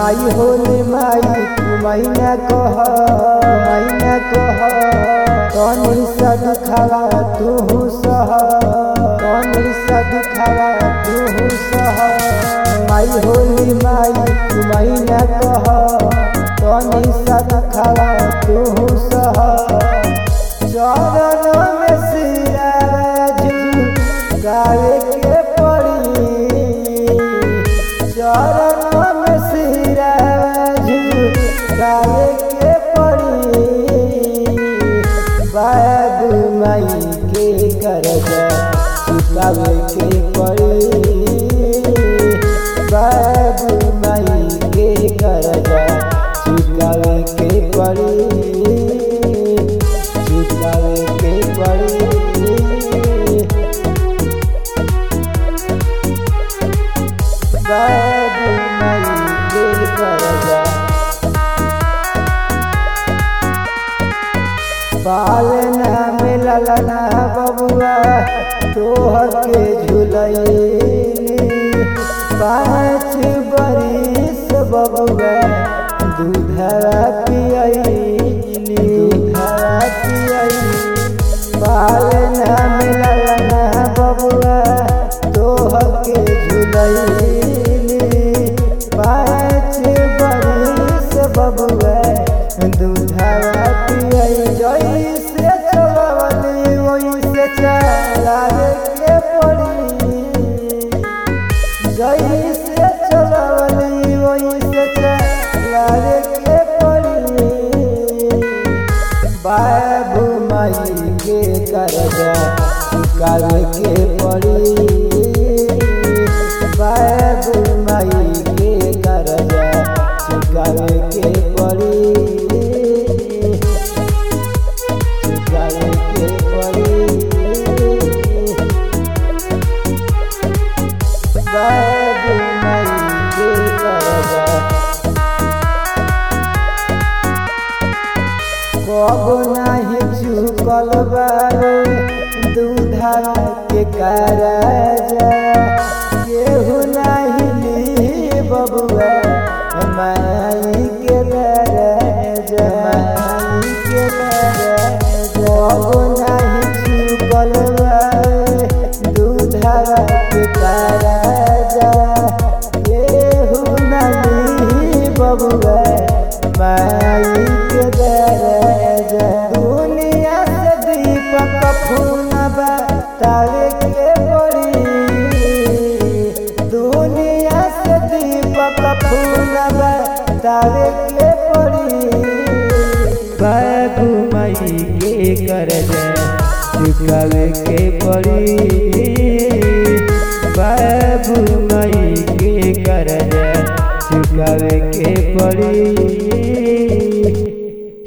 माई होले माई तू मैना कह तनी सा दुखावा तू सह माई होले माई तू मैना कह तनी सा दुखावा तू सह चरण में सिराज गावे के पड़ी चरण में सिराज गावे के पड़ी बाबू माई के कर्जा चुकावे के पड़ी बाबू माई के कर्जा चुकावे के पड़ी बाबू माई के कर्जा पालना मिलल ना बबुआ तोहर के झुलैनी 5 बरिस बबुआ दूधवा पियैनी पालना मिलल ना बबुआ तोहर के झुलैनी 5 बरिस बबुआ दूधवा पियै जैसे चलवली वैसे चलावे के पड़ी जैसे चलवली वैसे चलावे के पड़ी बाबू माई के कर्जा चुकावे के पड़ी बाबू माई के कर्जा चुकावे के पड़ी बाबू माई के कर्जा कबो नाही चुकल बारे दूधा के कर्जा केहू नाही ली बबुआ माई के कर्जा कबो नाही चुकल बारे दूधा के कर्जा केहू नाही बबुआ माई के कर्जा दुनिया से दीपक फूल बतावे के पड़ी दुनिया से दीपक फूल बतावे के पड़ी बाबू माई के कर्जा चुकावे के पड़ी बाबू माई के कर्जा चुकावे के पड़ी।